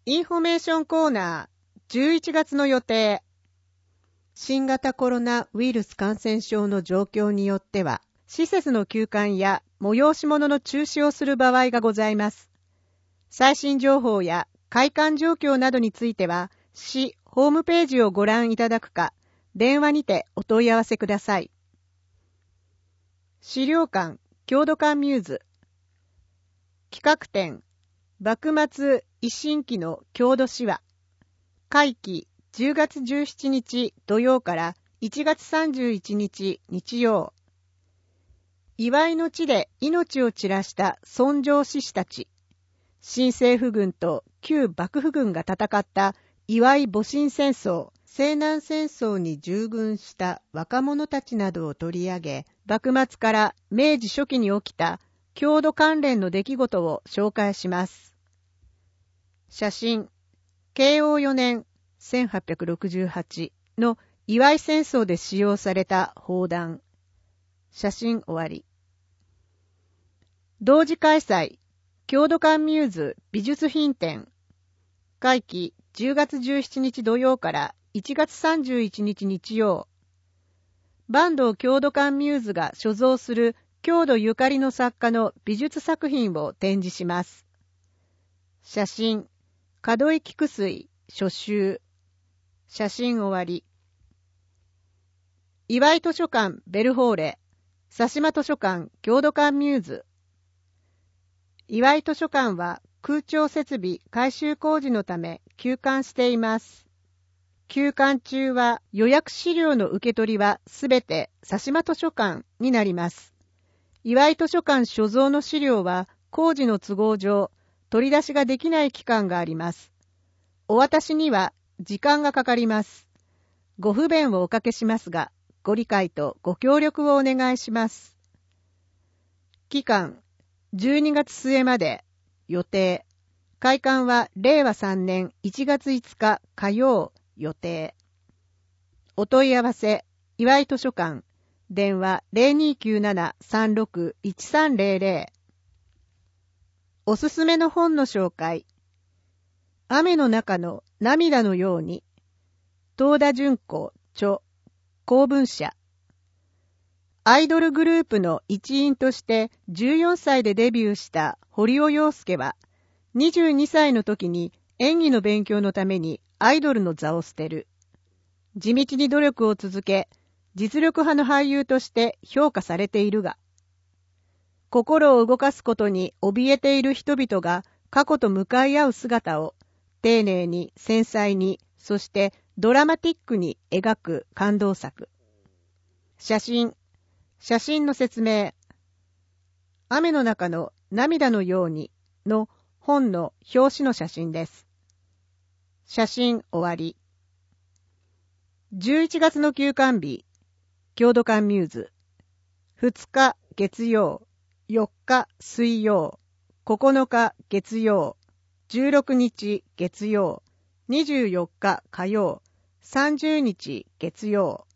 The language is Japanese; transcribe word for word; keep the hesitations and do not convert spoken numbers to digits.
インフォメーションコーナーじゅういちがつの予定。新型コロナウイルス感染症の状況によっては、施設の休館や催し物の中止をする場合がございます。最新情報や開館状況などについては、市ホームページをご覧いただくか、電話にてお問い合わせください。資料館、郷土館ミューズ。企画展、幕末一新期の郷土史話。会期じゅうがつじゅうしちにち土曜からいちがつさんじゅういちにち日曜。祝いの地で命を散らした尊上志士たち。新政府軍と旧幕府軍が戦った祝い戊辰戦争、西南戦争に従軍した若者たちなどを取り上げ、幕末から明治初期に起きた郷土関連の出来事を紹介します。写真、慶応よねんせんはっぴゃくろくじゅうはちの祝い戦争で使用された砲弾。写真終わり。同時開催、郷土館ミューズ美術品展。会期じゅうがつじゅうしちにち土曜からいちがつさんじゅういちにち日曜。坂東郷土館ミューズが所蔵する郷土ゆかりの作家の美術作品を展示します。写真、門井菊水、書集。写真終わり。祝い図書館ベルホーレ、佐島図書館郷土館ミューズ。祝い図書館は空調設備改修工事のため休館しています。休館中は予約資料の受け取りはすべて佐島図書館になります。祝い図書館所蔵の資料は工事の都合上、取り出しができない期間があります。お渡しには時間がかかります。ご不便をおかけしますが、ご理解とご協力をお願いします。期間、じゅうにがつすえまで。予定。開館はれいわさんねんいちがついつか火曜予定。お問い合わせ、祝い図書館。電話 ゼロにきゅうななさんろくいちさんゼロゼロ。おすすめの本の紹介。雨の中の涙のように。東田順子著、公文社。アイドルグループの一員としてじゅうよんさいでデビューした堀尾陽介は、にじゅうにさいの時に演技の勉強のためにアイドルの座を捨てる。地道に努力を続け、実力派の俳優として評価されているが、心を動かすことに怯えている人々が過去と向かい合う姿を丁寧に繊細に、そしてドラマティックに描く感動作。写真、写真の説明。雨の中の涙のようにの本の表紙の写真です。写真終わり。じゅういちがつの休館日、郷土館ミューズ。ふつか月曜、よっか水曜、ここのか月曜、じゅうろくにち月曜、にじゅうよっか火曜、さんじゅうにち月曜。